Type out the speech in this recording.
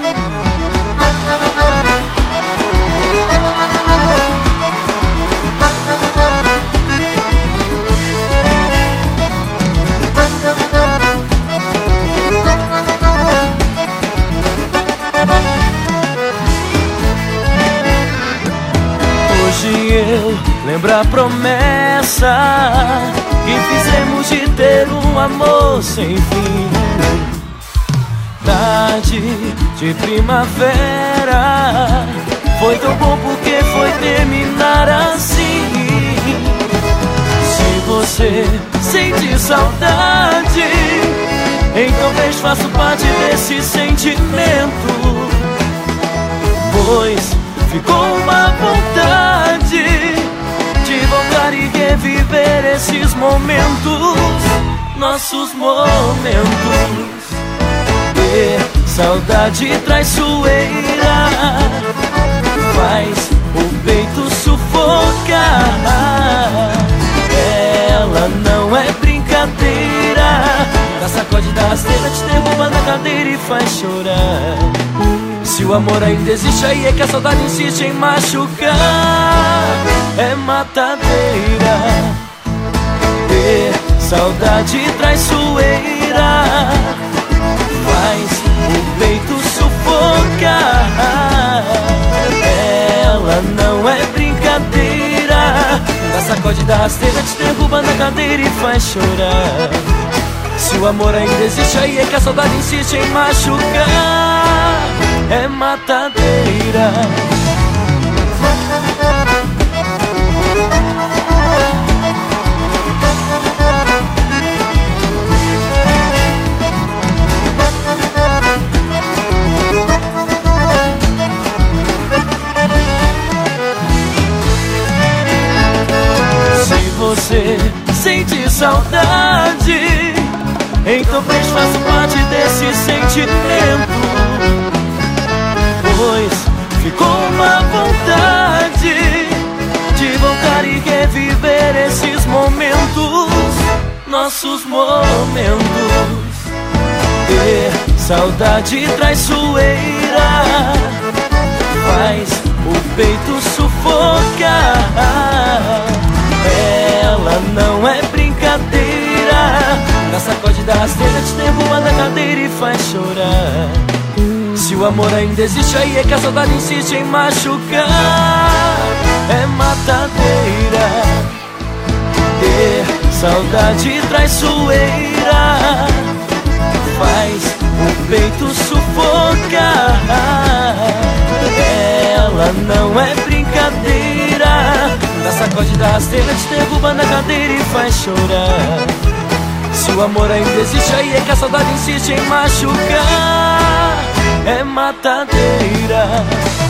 Eu lembro a promessa que fizemos de ter um amor sem fim. Tarde de primavera, foi tão bom porque foi terminar assim. Se você sente saudade, então talvez faça parte desse sentimento, pois ficou uma vontade de voltar e reviver esses momentos, nossos momentos. Ter saudade traiçoeira faz o peito sufocar. Ela não é brincadeira, dá sacode da rasteira, te derruba na cadeira e faz chorar. Se o amor ainda existe, aí é que a saudade insiste em machucar. É matadeira. Ter saudade traiçoeira faz o peito sufocar. Ela não é brincadeira, dá sacode da rasteira, te derruba na cadeira e faz chorar. Se o amor ainda existe, aí é que a saudade insiste em machucar. É matadeira. Se você sente saudade, então talvez faça parte desse sentimento, pois ficou uma vontade de voltar e reviver esses momentos, nossos momentos. Ter saudade traiçoeira faz o peito sufocar. Ela não é brincadeira, dá sacode da rasteira, te derruba na cadeira e faz chorar. Se o amor ainda existe, aí é que a saudade insiste em machucar. É matadeira. Ter saudade traiçoeira faz o peito sufocar. Ela não é brincadeira, dá sacode da rasteira, te derruba na cadeira e faz chorar. Se o amor ainda existe, aí é que a saudade insiste em machucar. É matadeira.